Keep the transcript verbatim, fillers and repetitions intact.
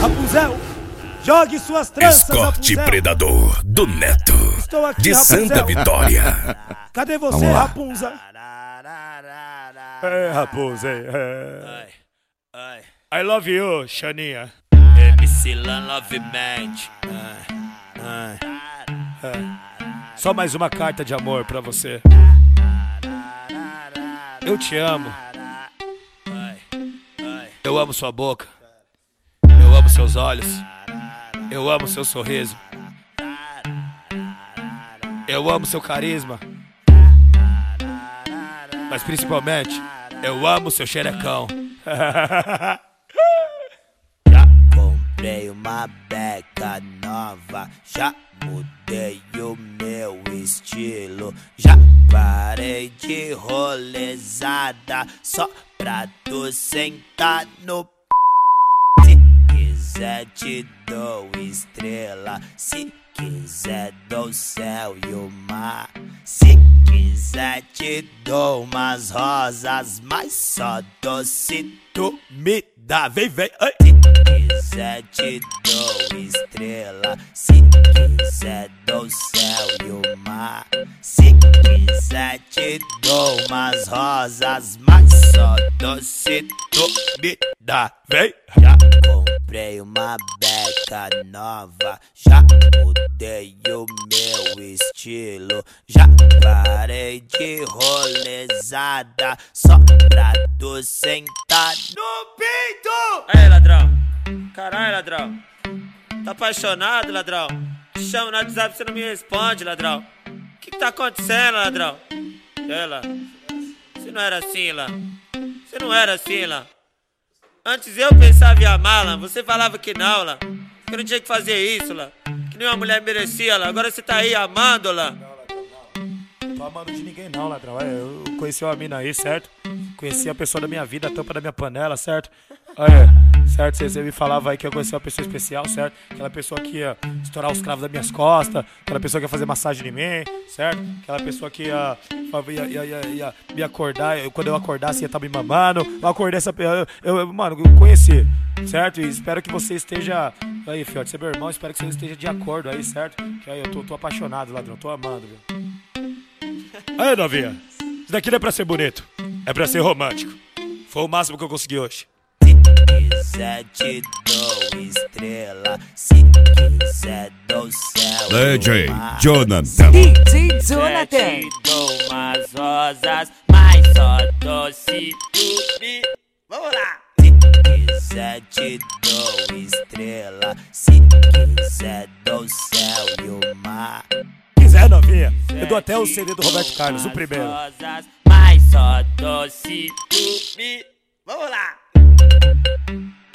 Rapunzel, jogue suas tranças, Escorte Rapunzel. Predador do Neto Estou aqui, de Rapunzel. Santa Vitória. Cadê você, Rapunzel? É, Rapunzel. É. Ai, I love you, Xaninha. M C Lan Love Mente. Ai, ai. Só mais uma carta de amor pra você. Eu te amo. Ai, ai. Eu amo sua boca. Eu amo seus olhos. Eu amo seu sorriso. Eu amo seu carisma. Mas principalmente, eu amo seu xerecão. Já comprei uma beca nova, já mudei o meu estilo, já parei de rolezada só pra tu sentar no p... Se quiser te dou estrela, se quiser dou céu e o mar, se quiser te dou umas rosas, mas só doce tu me dá, vem, vem, ai. Se quiser te dou estrela, se quiser dou céu e o mar, se quiser te dou umas rosas, mas só doce tu me dá, vem. Já comprei uma beca nova, já mudei o meu estilo, já parei de rolezada só pra tu sentar no peito. Aí, ladrão. Caralho, ladrão. Tá apaixonado, ladrão? Te chamo no WhatsApp e você não me responde, ladrão. O que, que tá acontecendo, ladrão? Ela, você não era assim, lá. Você não era assim, lá. Antes eu pensava em amar, lá. Você falava que não, lá. Que eu não tinha que fazer isso, lá. Que nenhuma mulher merecia, lá. Agora você tá aí amando, lá. Não tô amando de ninguém não, ladrão. Eu conheci uma mina aí, certo? Conheci a pessoa da minha vida, a tampa da minha panela, certo? É, certo? Você me falava aí que eu conheci uma pessoa especial, certo? Aquela pessoa que ia estourar os cravos das minhas costas, aquela pessoa que ia fazer massagem em mim, certo? Aquela pessoa que ia, ia, ia, ia, ia me acordar, eu, quando eu acordasse ia estar me mamando. Eu acordei essa pessoa, eu, eu, mano, eu conheci, certo? E espero que você esteja, aí, fiote, você é meu irmão, espero que você esteja de acordo aí, certo? Que aí eu tô, tô apaixonado, ladrão, tô amando, viu? Aí, novinha, isso daqui não é pra ser bonito, é pra ser romântico. Foi o máximo que eu consegui hoje. Se quiser te dou estrela, se quiser dou céu D J e o mar, Jonathan. D J se Jonathan. te dou umas rosas, mas só doce tu me... Vamos lá! Se quiser te dou estrela, se quiser dou céu e o mar, Quiser, novinha, eu dou até o C D do Roberto Carlos, o primeiro. rosas, mas só doce tu me... Vamos lá!